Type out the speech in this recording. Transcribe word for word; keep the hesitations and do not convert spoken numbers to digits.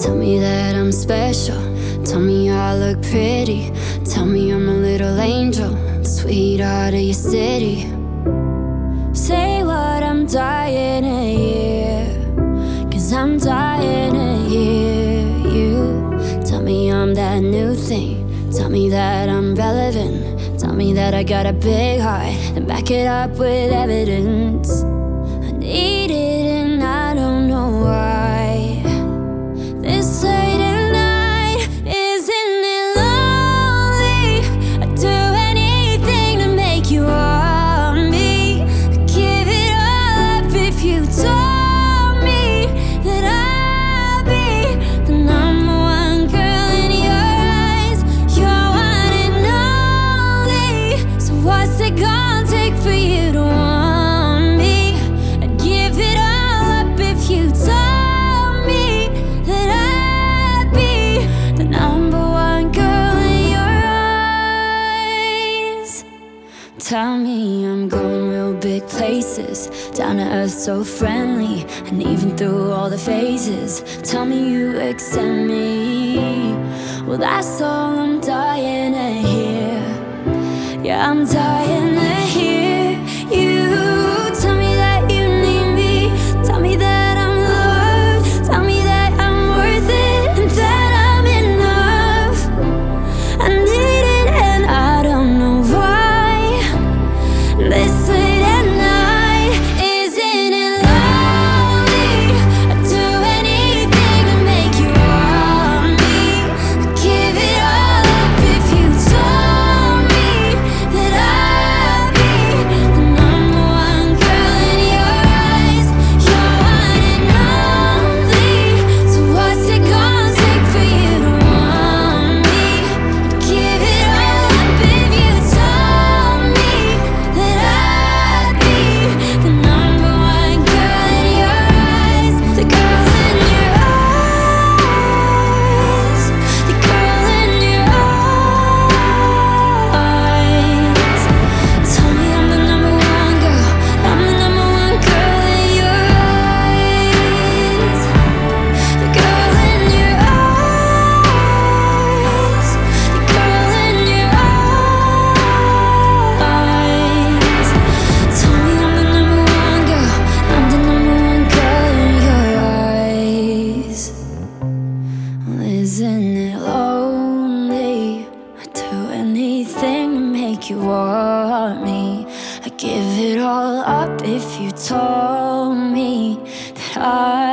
Tell me that I'm special. Tell me I look pretty. Tell me I'm a little angel, the sweetheart of your city. Say what I'm dying to hear, 'cause I'm dying to hear you. Tell me I'm that new thing. Tell me that I'm relevant. Tell me that I got a big heart, and back it up with evidence. I need it and I don't know why. This late at night, isn't it lonely? I'd do anything to make you want me. I'd give it all up if you told me that I'd be the number one girl in your eyes. You're one and only. So what's it gonna take for you to want me? I'd give it all up if you told me that I'd be the number one girl in your eyes. Tell me I'm going real big places, down to earth so friendly, and even through all the phases. Tell me you accept me. Well, that's all I'm dying to hear. Yeah, I'm dying to hear you. Tell me that you need me. Tell me that I'm loved. Tell me that I'm worth it and that I'm enough. I need it and I don't know why. This late at night, isn't it lonely? I'd do anything to make you want me. I'd give it all up if you told me that I'd be the number one girl in your eyes. You're one and only. So what's it gonna take for you to want me? I'd give it all up if you told me that I'd be the number one girl in your eyes. The girl in your eyes. The girl in your eyes. Tell me I'm the number one girl. I'm the number one girl in your eyes. The girl in your eyes. The girl in your eyes. Tell me I'm the number one girl. I'm the number one girl in your eyes. Well, isn't it lonely? I'd do anything to make you want me. I'd give it all up if you told me that I